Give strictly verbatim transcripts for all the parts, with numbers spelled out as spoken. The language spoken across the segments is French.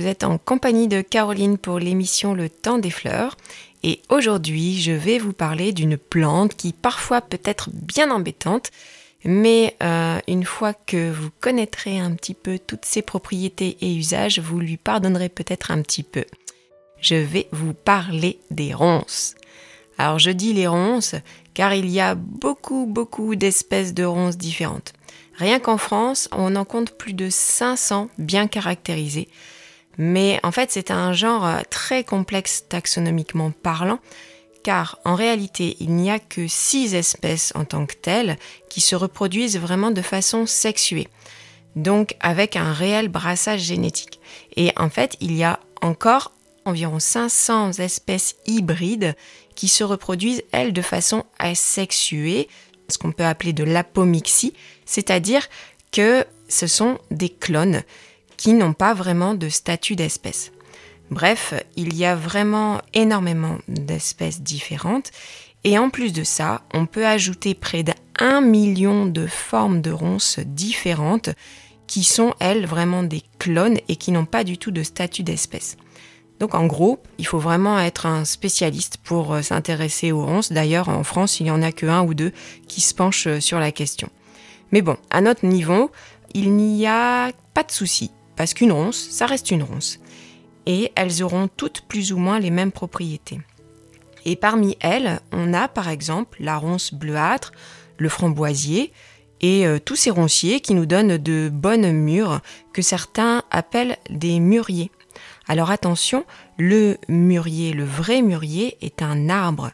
êtes en compagnie de Caroline pour l'émission Le Temps des Fleurs. Et aujourd'hui, je vais vous parler d'une plante qui parfois peut être bien embêtante, mais euh, une fois que vous connaîtrez un petit peu toutes ses propriétés et usages, vous lui pardonnerez peut-être un petit peu. Je vais vous parler des ronces. Alors je dis les ronces car il y a beaucoup beaucoup d'espèces de ronces différentes. Rien qu'en France, on en compte plus de cinq cents bien caractérisées. Mais en fait, c'est un genre très complexe taxonomiquement parlant, car en réalité, il n'y a que six espèces en tant que telles qui se reproduisent vraiment de façon sexuée, donc avec un réel brassage génétique. Et en fait, il y a encore environ cinq cents espèces hybrides qui se reproduisent, elles, de façon asexuée, ce qu'on peut appeler de l'apomixie, c'est-à-dire que ce sont des clones qui n'ont pas vraiment de statut d'espèce. Bref, il y a vraiment énormément d'espèces différentes et en plus de ça, on peut ajouter près d'un million de formes de ronces différentes qui sont, elles, vraiment des clones et qui n'ont pas du tout de statut d'espèce. Donc en gros, il faut vraiment être un spécialiste pour s'intéresser aux ronces. D'ailleurs, en France, il n'y en a que un ou deux qui se penchent sur la question. Mais bon, à notre niveau, il n'y a pas de souci. Parce qu'une ronce, ça reste une ronce. Et elles auront toutes plus ou moins les mêmes propriétés. Et parmi elles, on a par exemple la ronce bleuâtre, le framboisier et euh, tous ces ronciers qui nous donnent de bonnes mûres que certains appellent des mûriers. Alors attention, le mûrier, le vrai mûrier est un arbre.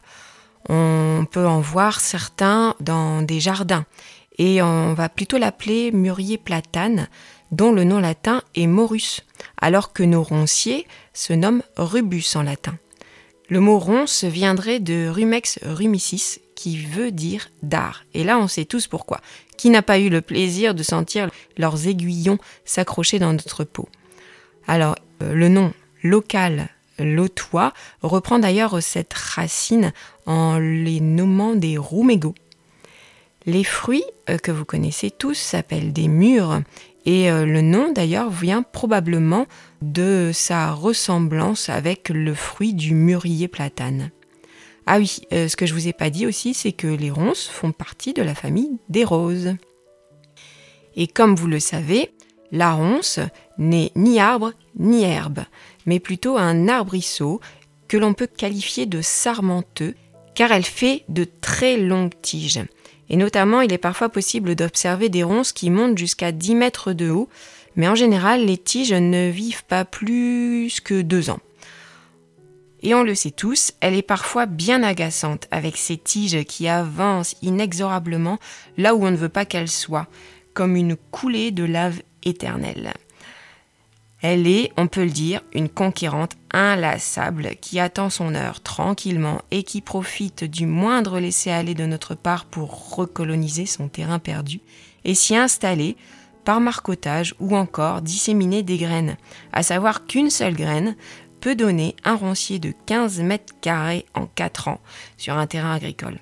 On peut en voir certains dans des jardins. Et on va plutôt l'appeler mûrier platane, dont le nom latin est morus, alors que nos ronciers se nomment rubus en latin. Le mot ronce viendrait de rumex rumicis, qui veut dire dard. Et là, on sait tous pourquoi. Qui n'a pas eu le plaisir de sentir leurs aiguillons s'accrocher dans notre peau? Alors, euh, le nom local lotois reprend d'ailleurs cette racine en les nommant des roumégots. Les fruits euh, que vous connaissez tous s'appellent des mûres. Et le nom d'ailleurs vient probablement de sa ressemblance avec le fruit du mûrier platane. Ah oui, euh, ce que je ne vous ai pas dit aussi, c'est que les ronces font partie de la famille des roses. Et comme vous le savez, la ronce n'est ni arbre ni herbe, mais plutôt un arbrisseau que l'on peut qualifier de sarmenteux, car elle fait de très longues tiges. Et notamment, il est parfois possible d'observer des ronces qui montent jusqu'à dix mètres de haut, mais en général, les tiges ne vivent pas plus que deux ans. Et on le sait tous, elle est parfois bien agaçante, avec ses tiges qui avancent inexorablement là où on ne veut pas qu'elles soient, comme une coulée de lave éternelle. Elle est, on peut le dire, une conquérante inlassable qui attend son heure tranquillement et qui profite du moindre laisser-aller de notre part pour recoloniser son terrain perdu et s'y installer par marcottage ou encore disséminer des graines, à savoir qu'une seule graine peut donner un roncier de quinze mètres carrés en quatre ans sur un terrain agricole.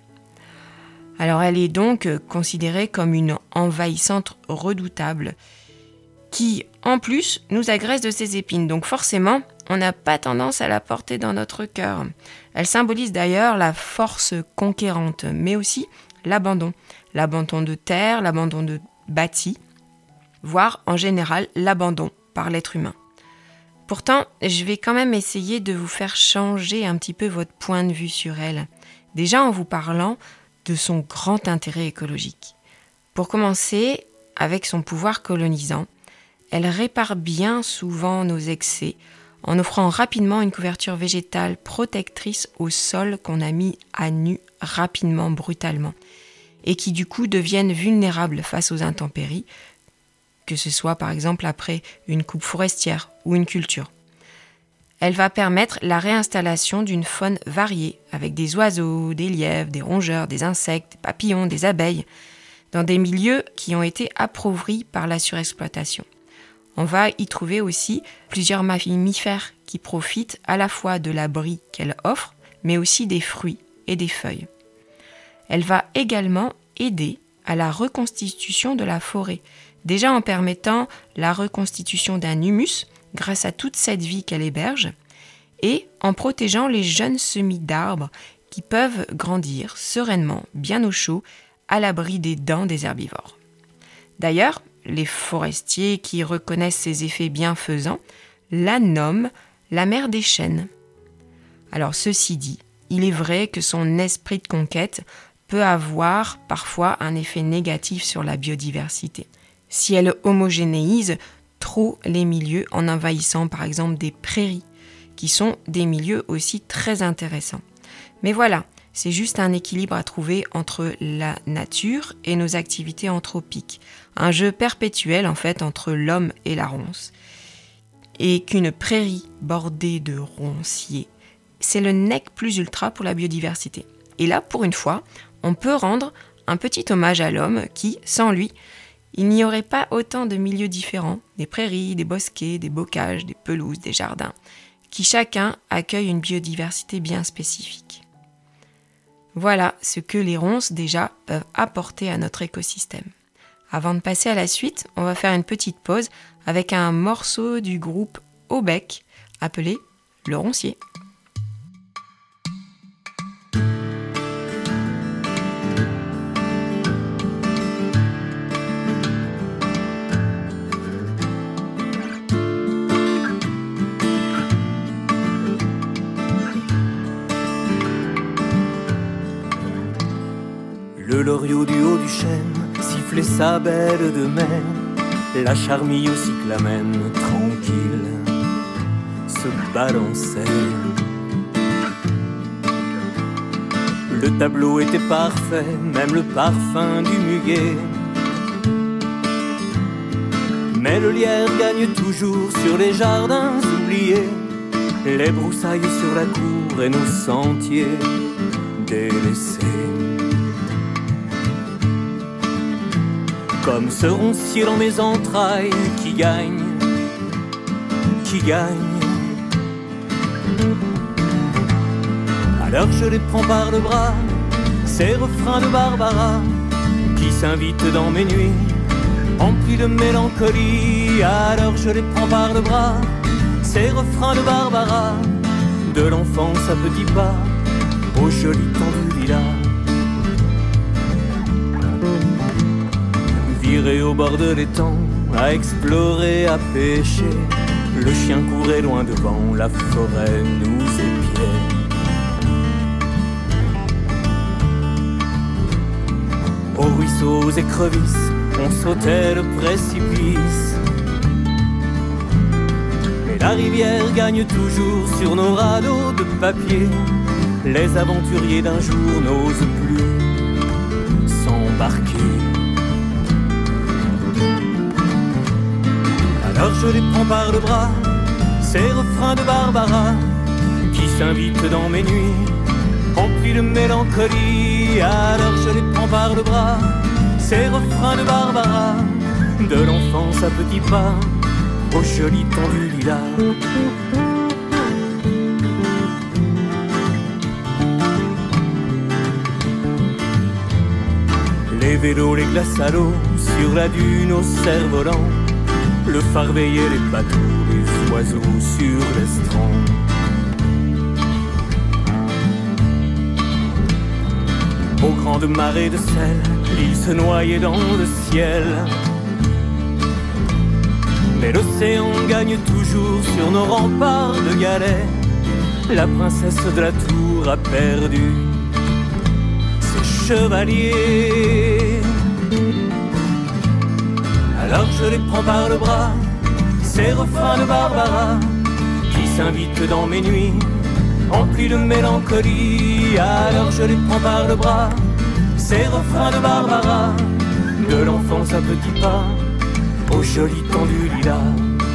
Alors elle est donc considérée comme une envahissante redoutable qui, en plus, nous agresse de ses épines. Donc forcément, on n'a pas tendance à la porter dans notre cœur. Elle symbolise d'ailleurs la force conquérante, mais aussi l'abandon. L'abandon de terre, l'abandon de bâti, voire en général l'abandon par l'être humain. Pourtant, je vais quand même essayer de vous faire changer un petit peu votre point de vue sur elle. Déjà en vous parlant de son grand intérêt écologique. Pour commencer, avec son pouvoir colonisant, elle répare bien souvent nos excès en offrant rapidement une couverture végétale protectrice au sol qu'on a mis à nu rapidement, brutalement, et qui du coup deviennent vulnérables face aux intempéries, que ce soit par exemple après une coupe forestière ou une culture. Elle va permettre la réinstallation d'une faune variée, avec des oiseaux, des lièvres, des rongeurs, des insectes, des papillons, des abeilles, dans des milieux qui ont été appauvris par la surexploitation. On va y trouver aussi plusieurs mammifères qui profitent à la fois de l'abri qu'elle offre, mais aussi des fruits et des feuilles. Elle va également aider à la reconstitution de la forêt, déjà en permettant la reconstitution d'un humus, grâce à toute cette vie qu'elle héberge et en protégeant les jeunes semis d'arbres qui peuvent grandir sereinement, bien au chaud, à l'abri des dents des herbivores. D'ailleurs, les forestiers qui reconnaissent ces effets bienfaisants la nomment la mère des chênes. Alors ceci dit, il est vrai que son esprit de conquête peut avoir parfois un effet négatif sur la biodiversité, si elle homogénéise trop les milieux en envahissant par exemple des prairies, qui sont des milieux aussi très intéressants. Mais voilà, c'est juste un équilibre à trouver entre la nature et nos activités anthropiques, un jeu perpétuel en fait entre l'homme et la ronce, et qu'une prairie bordée de ronciers, c'est le nec plus ultra pour la biodiversité. Et là, pour une fois, on peut rendre un petit hommage à l'homme qui, sans lui, il n'y aurait pas autant de milieux différents, des prairies, des bosquets, des bocages, des pelouses, des jardins, qui chacun accueille une biodiversité bien spécifique. Voilà ce que les ronces déjà peuvent apporter à notre écosystème. Avant de passer à la suite, on va faire une petite pause avec un morceau du groupe Aubec appelé Le Roncier. Le loriot du haut du chêne sifflait sa belle de mer, la charmille au cyclamen tranquille se balançait. Le tableau était parfait, même le parfum du muguet. Mais le lierre gagne toujours sur les jardins oubliés, les broussailles sur la cour et nos sentiers délaissés. Comme ce roncier dans mes entrailles qui gagne, qui gagne. Alors je les prends par le bras, ces refrains de Barbara qui s'invitent dans mes nuits, emplis de mélancolie. Alors je les prends par le bras, ces refrains de Barbara, de l'enfance à petits pas, au joli temps du lilas. Viré au bord de l'étang, à explorer, à pêcher, le chien courait loin devant, la forêt nous épiait. Aux ruisseaux et crevisses, on sautait le précipice. Mais la rivière gagne toujours sur nos radeaux de papier. Les aventuriers d'un jour n'osent plus s'embarquer. Alors je les prends par le bras, ces refrains de Barbara qui s'invitent dans mes nuits, emplis de mélancolie. Alors je les prends par le bras, ces refrains de Barbara, de l'enfance à petits pas, au joli temps du lilas. Les vélos, les glaces à l'eau, sur la dune au cerf-volant, le phare veillait les bateaux, les oiseaux sur l'estran. Aux grandes marées de sel, l'île se noyait dans le ciel. Mais l'océan gagne toujours sur nos remparts de galets. La princesse de la tour a perdu ses chevaliers. Alors je les prends par le bras, ces refrains de Barbara qui s'invitent dans mes nuits, emplis de mélancolie. Alors je les prends par le bras, ces refrains de Barbara, de l'enfance à petits pas, au joli temps du lilas.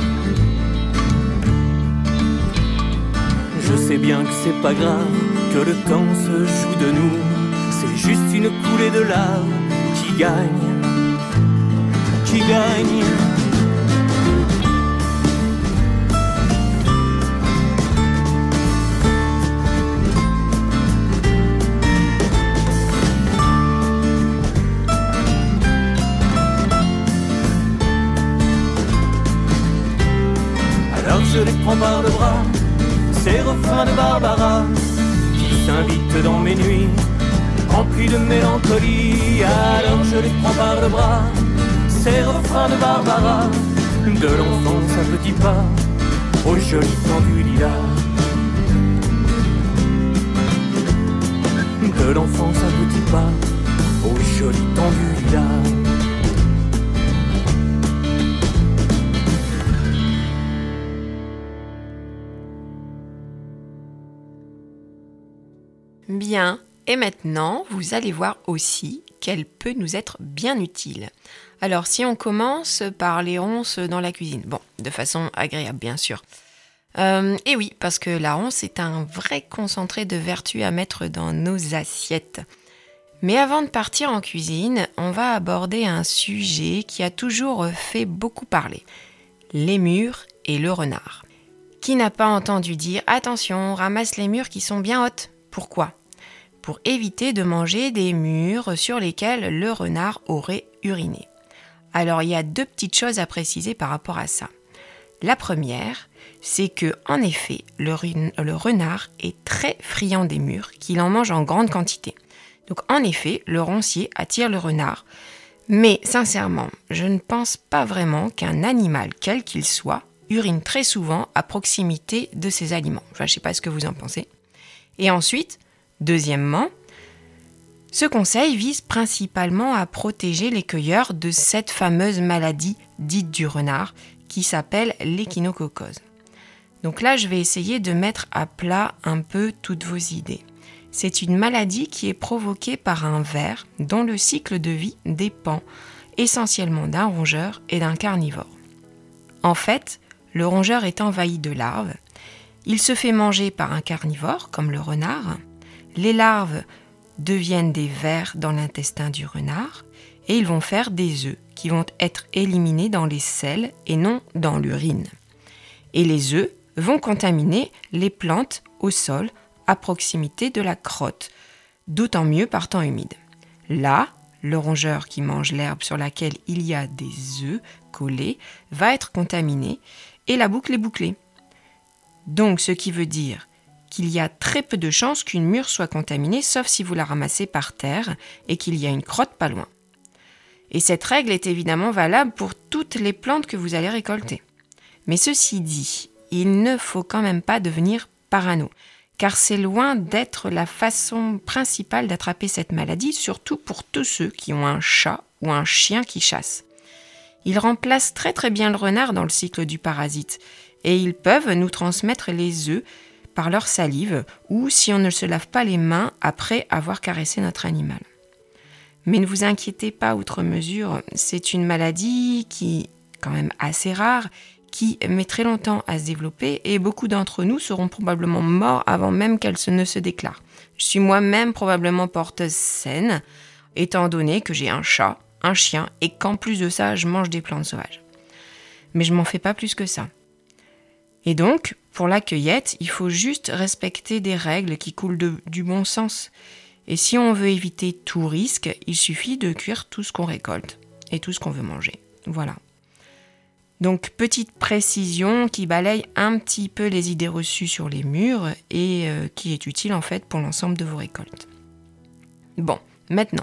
Je sais bien que c'est pas grave, que le temps se joue de nous, c'est juste une coulée de lave qui gagne, qui gagne. Alors s'invitent dans mes nuits, emplis de mélancolie. Alors je les prends par le bras, ces refrains de Barbara, de l'enfance à petits pas, au joli tendu lilas. De l'enfance à petits pas, au joli tendu lilas. Bien, et maintenant, vous allez voir aussi qu'elle peut nous être bien utile. Alors, si on commence par les ronces dans la cuisine, bon, de façon agréable, bien sûr. Euh, et oui, parce que la ronce est un vrai concentré de vertu à mettre dans nos assiettes. Mais avant de partir en cuisine, on va aborder un sujet qui a toujours fait beaucoup parler. Les mûres et le renard. Qui n'a pas entendu dire « Attention, ramasse les mûres qui sont bien hautes ». Pourquoi ? Pour éviter de manger des mûres sur lesquelles le renard aurait uriné. Alors, il y a deux petites choses à préciser par rapport à ça. La première, c'est que, en effet, le, le renard est très friand des mûres, qu'il en mange en grande quantité. Donc, en effet, le roncier attire le renard. Mais, sincèrement, je ne pense pas vraiment qu'un animal, quel qu'il soit, urine très souvent à proximité de ses aliments. Enfin, je ne sais pas ce que vous en pensez. Et ensuite, deuxièmement, ce conseil vise principalement à protéger les cueilleurs de cette fameuse maladie dite du renard qui s'appelle l'échinococose. Donc là, je vais essayer de mettre à plat un peu toutes vos idées. C'est une maladie qui est provoquée par un ver dont le cycle de vie dépend essentiellement d'un rongeur et d'un carnivore. En fait, le rongeur est envahi de larves. Il se fait manger par un carnivore, comme le renard. Les larves deviennent des vers dans l'intestin du renard et ils vont faire des œufs qui vont être éliminés dans les selles et non dans l'urine. Et les œufs vont contaminer les plantes au sol à proximité de la crotte, d'autant mieux par temps humide. Là, le rongeur qui mange l'herbe sur laquelle il y a des œufs collés va être contaminé et la boucle est bouclée. Donc, ce qui veut dire qu'il y a très peu de chances qu'une mûre soit contaminée, sauf si vous la ramassez par terre et qu'il y a une crotte pas loin. Et cette règle est évidemment valable pour toutes les plantes que vous allez récolter. Mais ceci dit, il ne faut quand même pas devenir parano, car c'est loin d'être la façon principale d'attraper cette maladie, surtout pour tous ceux qui ont un chat ou un chien qui chasse. Ils remplacent très très bien le renard dans le cycle du parasite, et ils peuvent nous transmettre les œufs par leur salive ou si on ne se lave pas les mains après avoir caressé notre animal. Mais ne vous inquiétez pas outre mesure, c'est une maladie qui est quand même assez rare, qui met très longtemps à se développer et beaucoup d'entre nous seront probablement morts avant même qu'elle ne se déclare. Je suis moi-même probablement porteuse saine, étant donné que j'ai un chat, un chien et qu'en plus de ça, je mange des plantes sauvages. Mais je m'en fais pas plus que ça. Et donc, pour la cueillette, il faut juste respecter des règles qui coulent de, du bon sens. Et si on veut éviter tout risque, il suffit de cuire tout ce qu'on récolte et tout ce qu'on veut manger. Voilà. Donc, petite précision qui balaye un petit peu les idées reçues sur les mûres et euh, qui est utile en fait pour l'ensemble de vos récoltes. Bon, maintenant,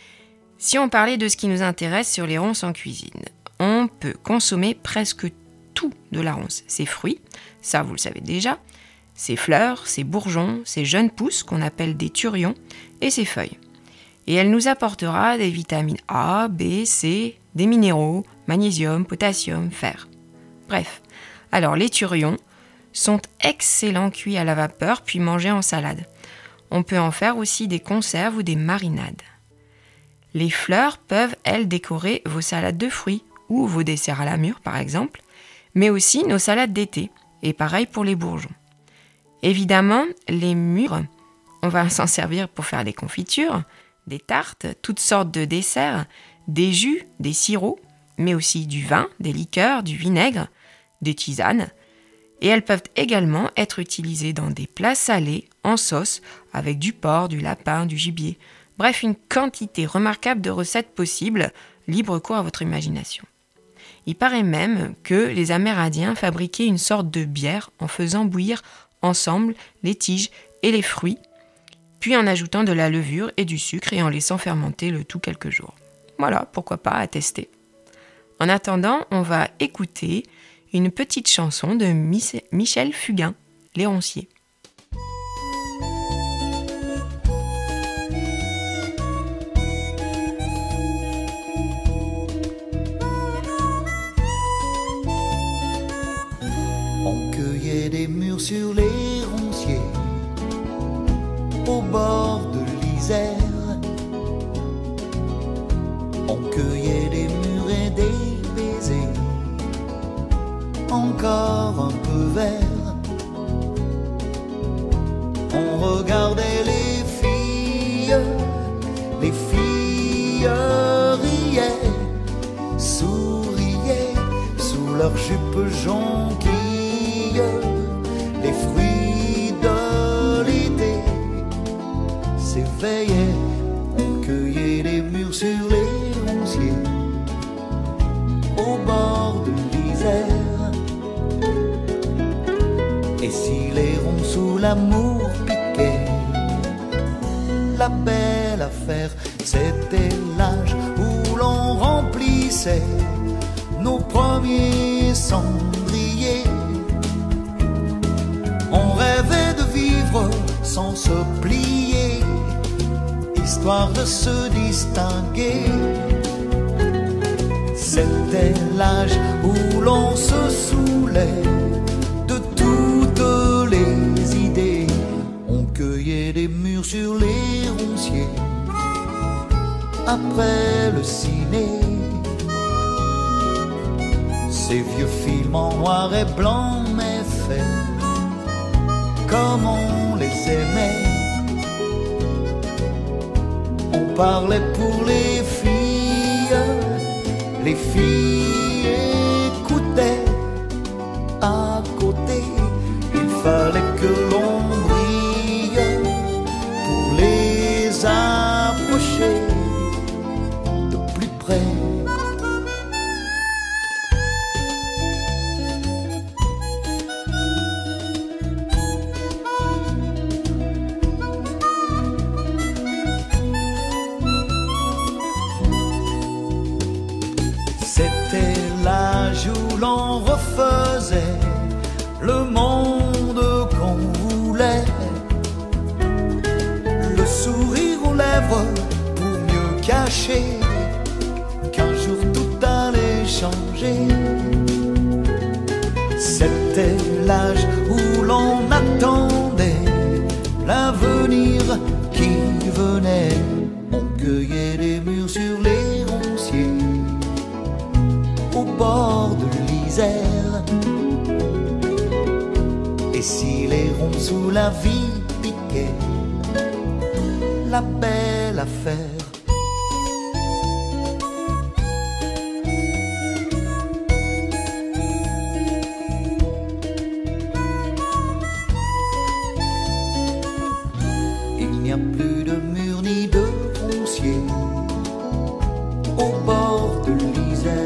si on parlait de ce qui nous intéresse sur les ronces en cuisine, on peut consommer presque tout de la ronce, ses fruits, ça vous le savez déjà, ses fleurs, ses bourgeons, ses jeunes pousses qu'on appelle des turions et ses feuilles. Et elle nous apportera des vitamines A, B, C, des minéraux, magnésium, potassium, fer. Bref, alors les turions sont excellents cuits à la vapeur puis mangés en salade. On peut en faire aussi des conserves ou des marinades. Les fleurs peuvent, elles, décorer vos salades de fruits ou vos desserts à la mûre par exemple, mais aussi nos salades d'été, et pareil pour les bourgeons. Évidemment, les mûres, on va s'en servir pour faire des confitures, des tartes, toutes sortes de desserts, des jus, des sirops, mais aussi du vin, des liqueurs, du vinaigre, des tisanes. Et elles peuvent également être utilisées dans des plats salés, en sauce, avec du porc, du lapin, du gibier. Bref, une quantité remarquable de recettes possibles, libre cours à votre imagination. Il paraît même que les Amérindiens fabriquaient une sorte de bière en faisant bouillir ensemble les tiges et les fruits puis en ajoutant de la levure et du sucre et en laissant fermenter le tout quelques jours. Voilà, pourquoi pas, à tester. En attendant, on va écouter une petite chanson de Michel Fugain, Les Ronciers. On cueillait des mûres sur les ronciers, au bord de l'Isère. On cueillait des mûres et des baisers, encore un peu verts. On regardait les filles, les filles riaient, souriaient sous leurs jupes jonquilles. Les fruits de l'été s'éveillaient. On cueillait les mûres sur les ronciers, au bord de l'Isère. Et si les ronds sous l'amour piquaient, la belle affaire, c'était l'âge où l'on remplissait nos premiers cendriers. On rêvait de vivre sans se plier, histoire de se distinguer. C'était l'âge où l'on se saoulait de toutes les idées. On cueillait des mûres sur les ronciers, après le ciné. Ces vieux films en noir et blanc mais faits comme on les aimait. On parlait pour les filles, les filles écoutaient. À côté, il fallait que l'on brille pour les approcher de plus près. C'était l'âge où l'on refaisait le monde qu'on voulait. Le sourire aux lèvres pour mieux cacher qu'un jour tout allait changer. C'était l'âge où l'on attendait l'avenir qui venait. On cueillait des mûres sur les ronciers, au bord de l'Isère. Et si les ronds sous la vie piquaient, la belle affaire. Il n'y a plus de murs ni de ronciers au bord de l'Isère.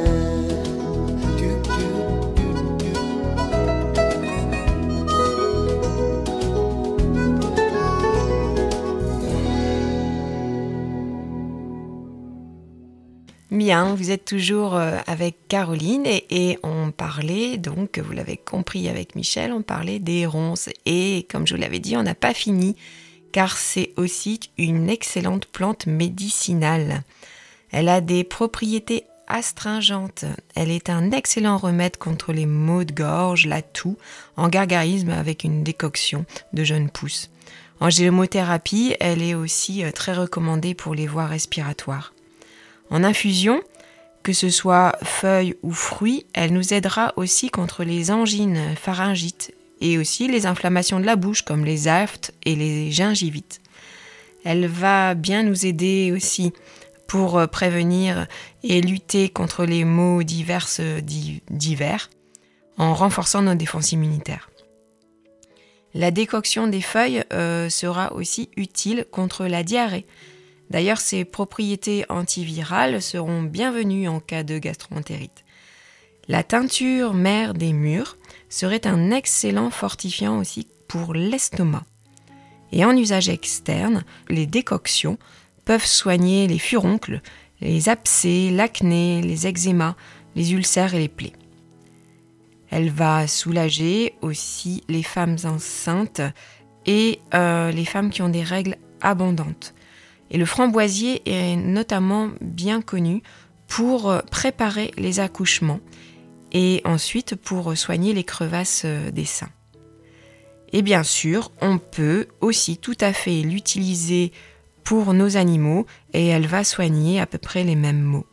Bien, vous êtes toujours avec Caroline et, et on parlait, donc vous l'avez compris avec Michel, on parlait des ronces. Et comme je vous l'avais dit, on n'a pas fini car c'est aussi une excellente plante médicinale. Elle a des propriétés astringentes. Elle est un excellent remède contre les maux de gorge, la toux, en gargarisme avec une décoction de jeunes pousses. En gémothérapie, elle est aussi très recommandée pour les voies respiratoires. En infusion, que ce soit feuilles ou fruits, elle nous aidera aussi contre les angines pharyngites et aussi les inflammations de la bouche comme les aftes et les gingivites. Elle va bien nous aider aussi pour prévenir et lutter contre les maux divers d'hiver en renforçant nos défenses immunitaires. La décoction des feuilles euh, sera aussi utile contre la diarrhée. D'ailleurs, ses propriétés antivirales seront bienvenues en cas de gastroentérite. La teinture mère des mûres serait un excellent fortifiant aussi pour l'estomac. Et en usage externe, les décoctions peuvent soigner les furoncles, les abcès, l'acné, les eczémas, les ulcères et les plaies. Elle va soulager aussi les femmes enceintes et euh, les femmes qui ont des règles abondantes. Et le framboisier est notamment bien connu pour préparer les accouchements et ensuite pour soigner les crevasses des seins. Et bien sûr, on peut aussi tout à fait l'utiliser pour nos animaux et elle va soigner à peu près les mêmes maux.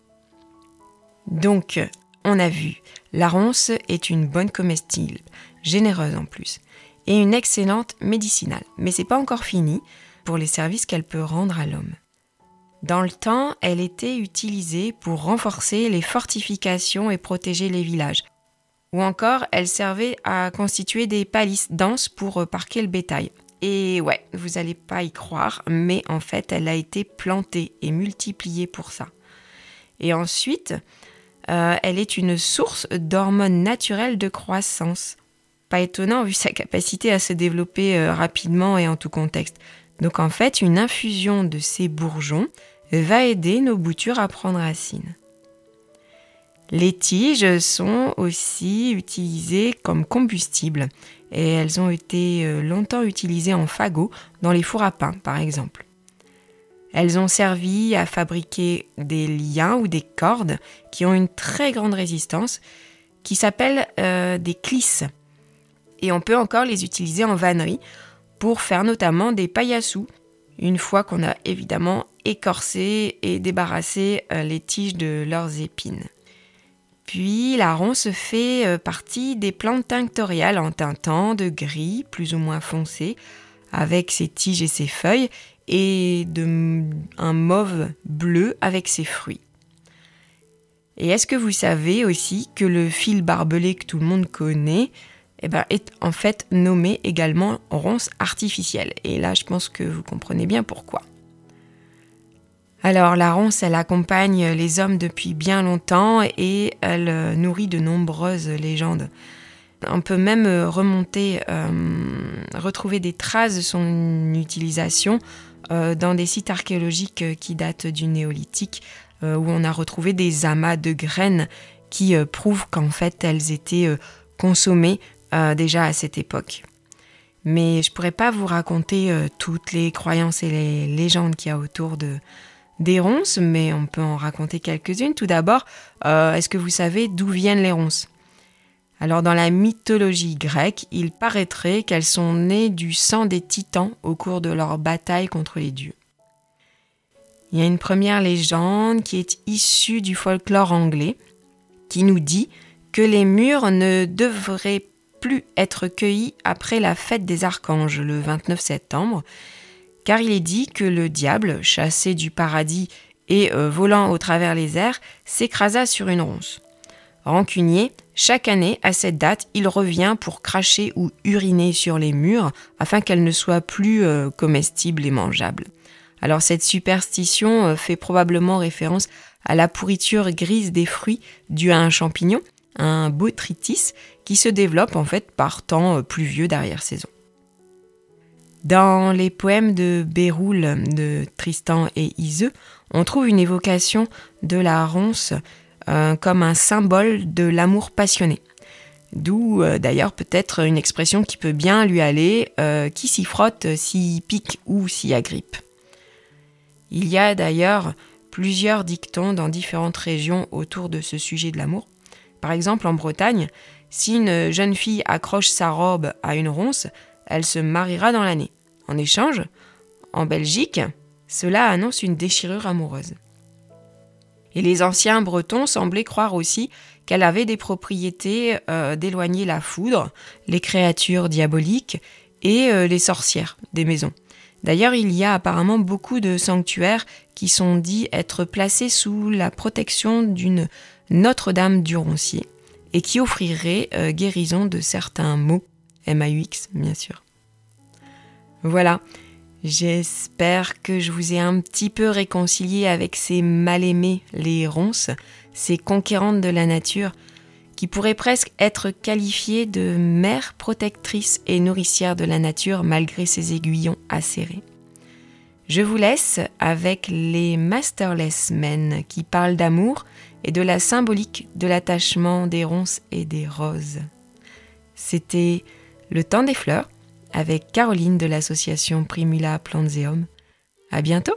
Donc, on a vu, la ronce est une bonne comestible, généreuse en plus, et une excellente médicinale. Mais c'est pas encore fini pour les services qu'elle peut rendre à l'homme. Dans le temps, elle était utilisée pour renforcer les fortifications et protéger les villages. Ou encore, elle servait à constituer des palisses denses pour parquer le bétail. Et ouais, vous n'allez pas y croire, mais en fait, elle a été plantée et multipliée pour ça. Et ensuite, euh, elle est une source d'hormones naturelles de croissance. Pas étonnant vu sa capacité à se développer euh, rapidement et en tout contexte. Donc en fait, une infusion de ces bourgeons va aider nos boutures à prendre racine. Les tiges sont aussi utilisées comme combustible et elles ont été longtemps utilisées en fagot dans les fours à pain par exemple. Elles ont servi à fabriquer des liens ou des cordes qui ont une très grande résistance qui s'appellent euh, des clisses. Et on peut encore les utiliser en vannerie pour faire notamment des paillassous une fois qu'on a évidemment écorcé et débarrassé euh, les tiges de leurs épines. Puis la ronce fait partie des plantes tinctoriales en teintant de gris plus ou moins foncé avec ses tiges et ses feuilles et de, un mauve bleu avec ses fruits. Et est-ce que vous savez aussi que le fil barbelé que tout le monde connaît eh ben, est en fait nommé également ronce artificielle. Et là, je pense que vous comprenez bien pourquoi. Alors la ronce, elle accompagne les hommes depuis bien longtemps et elle nourrit de nombreuses légendes. On peut même remonter, euh, retrouver des traces de son utilisation euh, dans des sites archéologiques qui datent du néolithique, euh, où on a retrouvé des amas de graines qui euh, prouvent qu'en fait elles étaient euh, consommées euh, déjà à cette époque. Mais je ne pourrais pas vous raconter euh, toutes les croyances et les légendes qu'il y a autour de des ronces, mais on peut en raconter quelques-unes. Tout d'abord, euh, est-ce que vous savez d'où viennent les ronces ? Alors, dans la mythologie grecque, il paraîtrait qu'elles sont nées du sang des titans au cours de leur bataille contre les dieux. Il y a une première légende qui est issue du folklore anglais, qui nous dit que les mûres ne devraient plus être cueillies après la fête des archanges, le vingt-neuf septembre, car il est dit que le diable, chassé du paradis et euh, volant au travers les airs, s'écrasa sur une ronce. Rancunier, chaque année, à cette date, il revient pour cracher ou uriner sur les mûres afin qu'elles ne soient plus euh, comestibles et mangeables. Alors cette superstition euh, fait probablement référence à la pourriture grise des fruits due à un champignon, un botrytis, qui se développe en fait par temps euh, pluvieux d'arrière-saison. Dans les poèmes de Béroul, de Tristan et Iseux, on trouve une évocation de la ronce euh, comme un symbole de l'amour passionné. D'où euh, d'ailleurs peut-être une expression qui peut bien lui aller, euh, qui s'y frotte, s'y pique ou s'y agrippe. Il y a d'ailleurs plusieurs dictons dans différentes régions autour de ce sujet de l'amour. Par exemple, en Bretagne, si une jeune fille accroche sa robe à une ronce, elle se mariera dans l'année. En échange, en Belgique, cela annonce une déchirure amoureuse. Et les anciens Bretons semblaient croire aussi qu'elle avait des propriétés euh, d'éloigner la foudre, les créatures diaboliques et euh, les sorcières des maisons. D'ailleurs, il y a apparemment beaucoup de sanctuaires qui sont dits être placés sous la protection d'une Notre-Dame du Roncier et qui offriraient euh, guérison de certains maux. M A U X, bien sûr. Voilà, j'espère que je vous ai un petit peu réconcilié avec ces mal-aimées, les ronces, ces conquérantes de la nature, qui pourrait presque être qualifiée de mère protectrice et nourricière de la nature malgré ses aiguillons acérés. Je vous laisse avec les Masterless Men qui parlent d'amour et de la symbolique de l'attachement des ronces et des roses. C'était Le Temps des Fleurs avec Caroline de l'association Primula Planteum. À bientôt!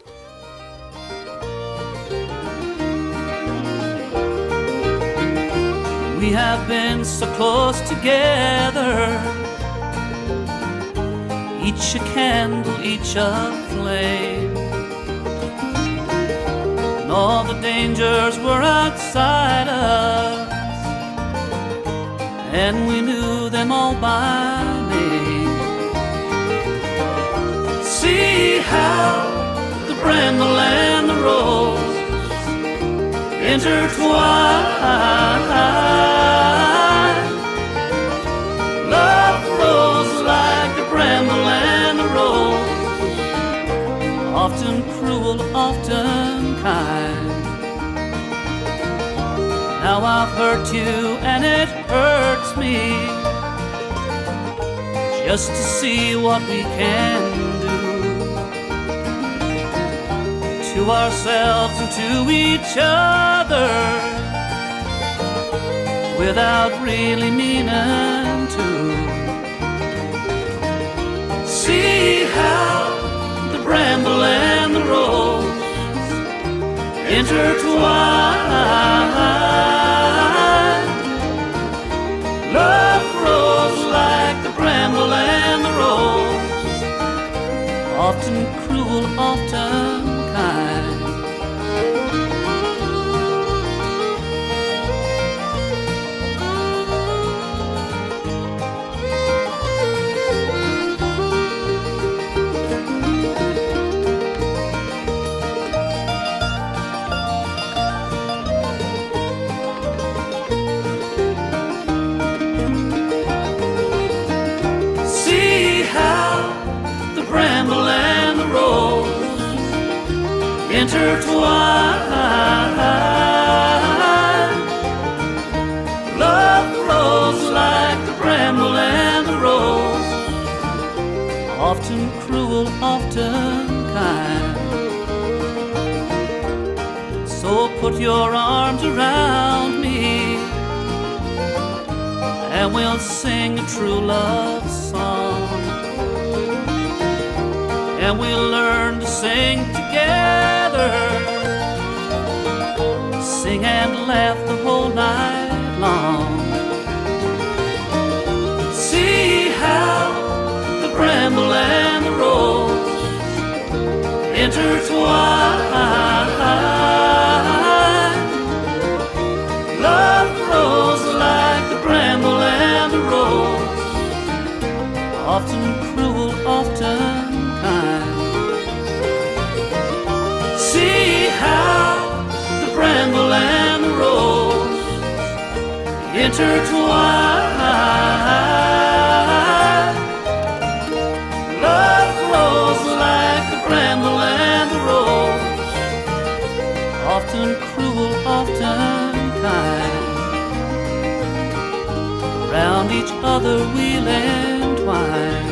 We have been so close together, each a candle, each a flame, and all the dangers were outside us, and we knew them all by name. See how the bramble and the rose intertwine. Love grows like the bramble and the rose, often cruel, often kind. Now I've hurt you and it hurts me, just to see what we can do to ourselves and to each other, without really meaning to. See how the bramble and the rose intertwine. Love grows like the bramble and the rose, often cruel, often kind. Intertwine. Love grows like the bramble and the rose, often cruel, often kind. So put your arms around me, and we'll sing a true love song, and we'll learn to sing together, sing and laugh the whole night long. See how the bramble and the rose intertwine. Love grows like the bramble and the rose, often cruel, often kind. See how the bramble and the rose intertwine. Love grows like the bramble and the rose, often cruel, often kind. Round each other we'll entwine.